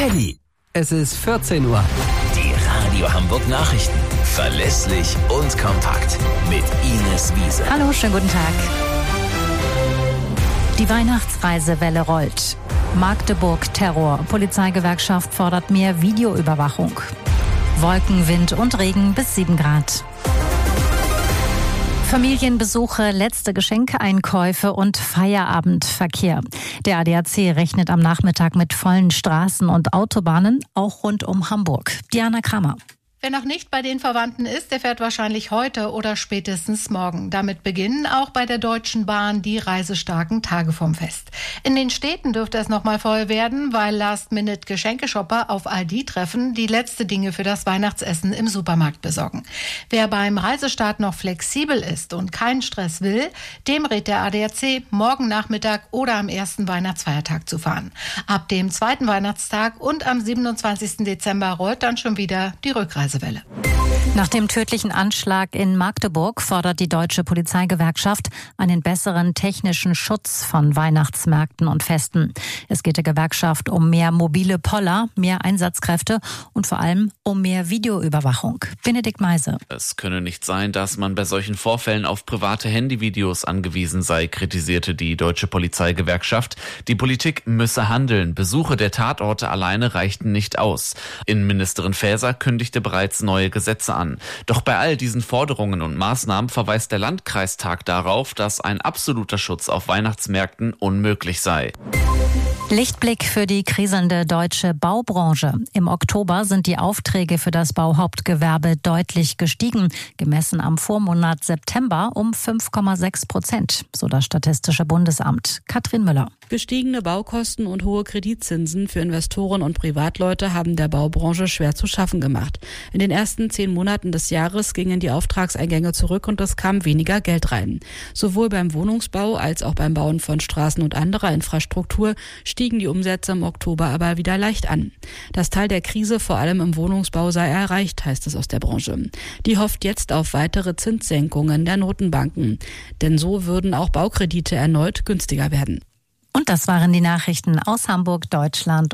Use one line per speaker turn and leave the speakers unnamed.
Elli, es ist 14 Uhr.
Die Radio Hamburg Nachrichten. Verlässlich und kompakt. Mit Ines Wiese.
Hallo, schönen guten Tag. Die Weihnachtsreisewelle rollt. Magdeburg Terror. Polizeigewerkschaft fordert mehr Videoüberwachung. Wolken, Wind und Regen bis 7 Grad. Familienbesuche, letzte Geschenkeeinkäufe und Feierabendverkehr. Der ADAC rechnet am Nachmittag mit vollen Straßen und Autobahnen, auch rund um Hamburg. Diana Kramer.
Wer noch nicht bei den Verwandten ist, der fährt wahrscheinlich heute oder spätestens morgen. Damit beginnen auch bei der Deutschen Bahn die reisestarken Tage vom Fest. In den Städten dürfte es noch mal voll werden, weil Last-Minute-Geschenkeshopper auf all die treffen, die letzte Dinge für das Weihnachtsessen im Supermarkt besorgen. Wer beim Reisestart noch flexibel ist und keinen Stress will, dem rät der ADAC, morgen Nachmittag oder am ersten Weihnachtsfeiertag zu fahren. Ab dem zweiten Weihnachtstag und am 27. Dezember rollt dann schon wieder die Rückreise.
Nach dem tödlichen Anschlag in Magdeburg fordert die Deutsche Polizeigewerkschaft einen besseren technischen Schutz von Weihnachtsmärkten und Festen. Es geht der Gewerkschaft um mehr mobile Poller, mehr Einsatzkräfte und vor allem um mehr Videoüberwachung. Benedikt Meise.
Es könne nicht sein, dass man bei solchen Vorfällen auf private Handyvideos angewiesen sei, kritisierte die Deutsche Polizeigewerkschaft. Die Politik müsse handeln. Besuche der Tatorte alleine reichten nicht aus. Innenministerin Faeser kündigte bereits neue Gesetze an. Doch bei all diesen Forderungen und Maßnahmen verweist der Landkreistag darauf, dass ein absoluter Schutz auf Weihnachtsmärkten unmöglich sei.
Lichtblick für die kriselnde deutsche Baubranche. Im Oktober sind die Aufträge für das Bauhauptgewerbe deutlich gestiegen, gemessen am Vormonat September um 5,6%, so das Statistische Bundesamt. Katrin Müller.
Gestiegene Baukosten und hohe Kreditzinsen für Investoren und Privatleute haben der Baubranche schwer zu schaffen gemacht. In den ersten 10 Monaten des Jahres gingen die Auftragseingänge zurück und es kam weniger Geld rein. Sowohl beim Wohnungsbau als auch beim Bauen von Straßen und anderer Infrastruktur stiegen die Umsätze im Oktober aber wieder leicht an. Das Teil der Krise, vor allem im Wohnungsbau, sei erreicht, heißt es aus der Branche. Die hofft jetzt auf weitere Zinssenkungen der Notenbanken. Denn so würden auch Baukredite erneut günstiger werden.
Und das waren die Nachrichten aus Hamburg, Deutschland